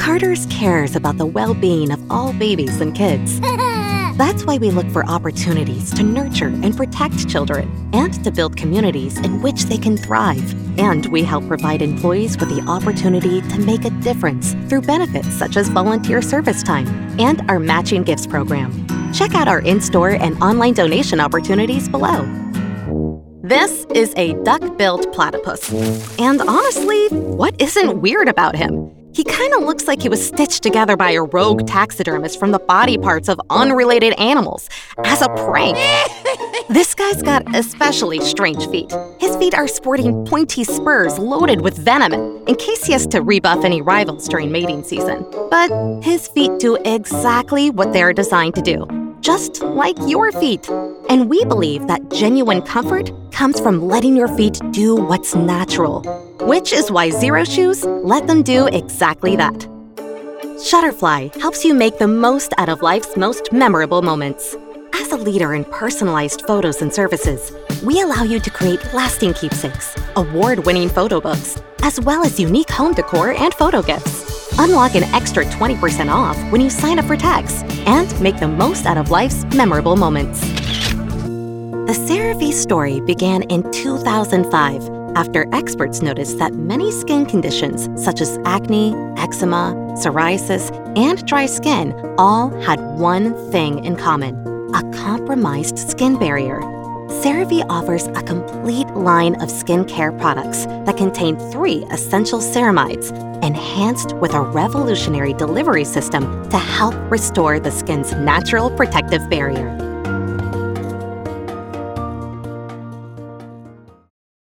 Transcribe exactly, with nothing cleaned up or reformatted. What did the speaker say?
Carter's cares about the well-being of all babies and kids. That's why we look for opportunities to nurture and protect children and to build communities in which they can thrive. And we help provide employees with the opportunity to make a difference through benefits such as volunteer service time and our matching gifts program. Check out our in-store and online donation opportunities below. This is a duck-billed platypus. And honestly, what isn't weird about him? He kind of looks like he was stitched together by a rogue taxidermist from the body parts of unrelated animals as a prank. This guy's got especially strange feet. His feet are sporting pointy spurs loaded with venom in case he has to rebuff any rivals during mating season. But his feet do exactly what they're designed to do, just like your feet. And we believe that genuine comfort comes from letting your feet do what's natural, which is why Xero Shoes let them do exactly that. Shutterfly helps you make the most out of life's most memorable moments. As a leader in personalized photos and services, we allow you to create lasting keepsakes, award-winning photo books, as well as unique home decor and photo gifts. Unlock an extra twenty percent off when you sign up for tags and make the most out of life's memorable moments. The CeraVe story began in two thousand five after experts noticed that many skin conditions such as acne, eczema, psoriasis, and dry skin all had one thing in common: a compromised skin barrier. CeraVe offers a complete line of skincare products that contain three essential ceramides, enhanced with a revolutionary delivery system to help restore the skin's natural protective barrier.